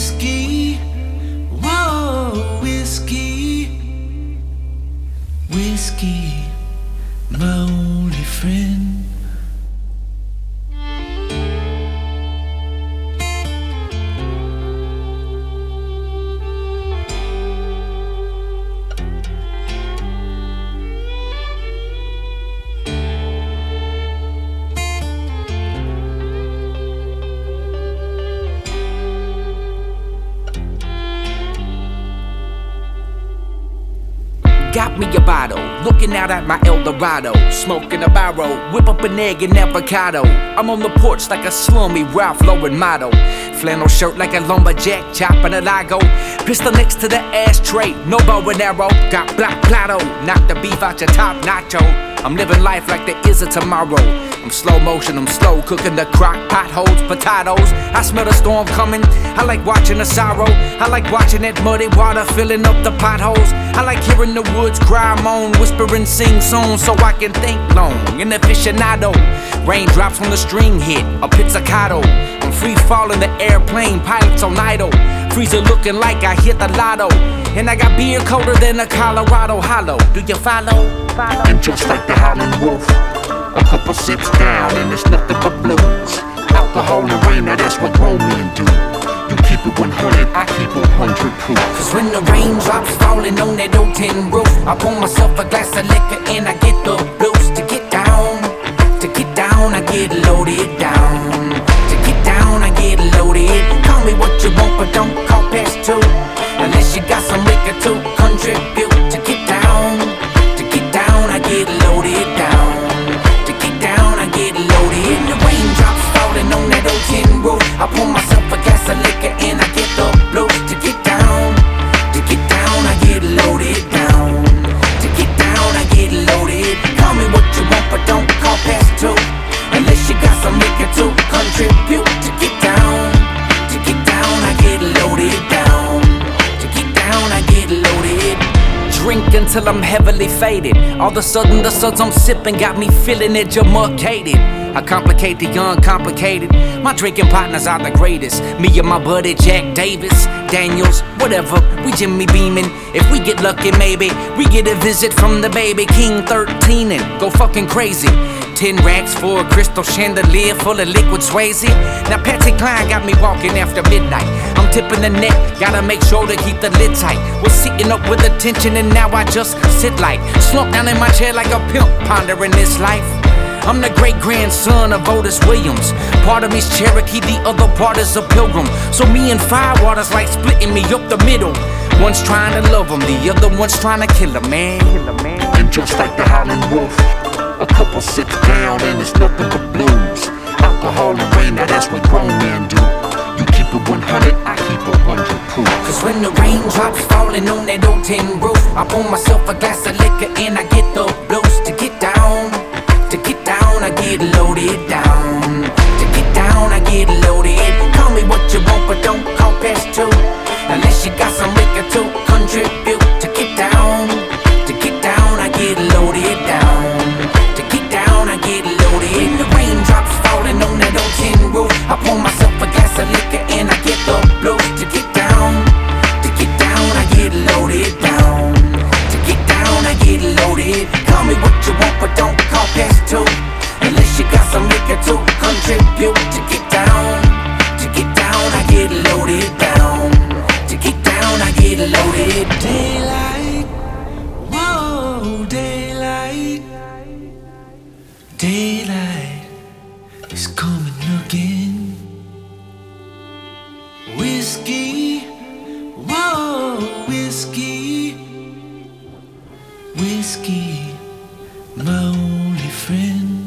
Whiskey, whoa, whiskey, whiskey, my only friend. Got me a bottle, looking out at my El Dorado, smoking a barrel, whip up an egg and avocado. I'm on the porch like a slummy Ralph Lauren model, flannel shirt like a lumberjack, chopping a Lago. Pistol next to the ashtray, no bow and arrow. Got black plato, knock the beef out your top nacho. I'm living life like there is a tomorrow. I'm slow motion, I'm slow cooking the crock potholes, potatoes. I smell the storm coming. I like watching the sorrow. I like watching that muddy water filling up the potholes. I like hearing the woods cry, moan, whisper and sing songs so I can think long. An aficionado, raindrops when the string hit, a pizzicato. I'm free falling the airplane, pilots on idle. Freezer looking like I hit the lotto. And I got beer colder than a Colorado Hollow. Do you follow? And just like the Howlin' Wolf, a couple sips down and it's nothing but blues. Alcohol and rain, now that's what grown men do. You keep it 100, I keep it 100 proof. Cause when the raindrops falling on that old tin roof, I pour myself a glass of liquor and I get the blues. To get down, I get loaded down. To get down, I get loaded. Call me what you want, but don't call past two. Unless you got some liquor to contribute. To get down, I get loaded down. To get down, I get loaded. The raindrops falling on that old tin roof, I pour myself a glass of liquor and I get the blues. To get down, I get loaded down. To get down, I get loaded. Call me what you want, but don't call past two. Unless you got some liquor to contribute. To get down, I get loaded down. To get down, I get loaded. Drink until I'm heavily faded. All of a sudden the suds I'm sipping got me feeling educated. I complicate the uncomplicated. My drinking partners are the greatest. Me and my buddy Jack Davis, Daniels, whatever, we Jimmy beaming. If we get lucky maybe, we get a visit from the baby King 13 and go fucking crazy. 10 racks for a crystal chandelier full of liquid Swayze. Now Patsy Cline got me walking after midnight. I'm tipping the neck, gotta make sure to keep the lid tight. Was sitting up with attention and now I just sit like slumped down in my chair like a pimp pondering this life. I'm the great-grandson of Otis Williams. Part of me's Cherokee, the other part is a pilgrim. So me and Firewater's like splitting me up the middle. One's trying to love him, the other one's trying to kill him, man. And just like the Howlin' Wolf, a couple sips down and it's nothing but blues. Alcohol and rain, now that's what grown men do. You keep it 100, I keep it 100 proof. Cause when the raindrops falling on that old tin roof, I pour myself a glass of liquor and I get the blues. To get down, I get loaded down. To get down, I get loaded. Call me what you want, but don't call past two. Unless you got some liquor to contribute. To get down, I get loaded down. To get down, I get loaded. When the raindrops falling on that old tin roof, I pour myself a glass of liquor and I get the blues. To get down, I get loaded down. To get down, I get loaded. Call me what you want, but don't call past two. Unless you got some liquor to contribute. To get down, I get loaded down. To get down, I get loaded. Daylight, whoa, daylight, daylight is coming again. Whiskey, whoa, whiskey, whiskey, my only friend.